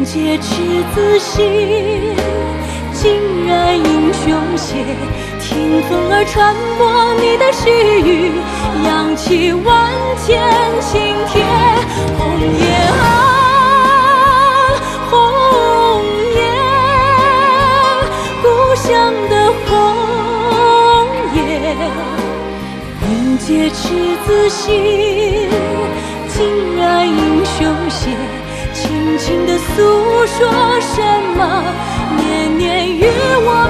结赤子心，竟然英雄血。听风儿传播你的絮语，扬起万千青天。红叶啊，红叶，故乡的红叶，凝结赤子心，竟然英雄血。轻轻地诉说什么，年年与我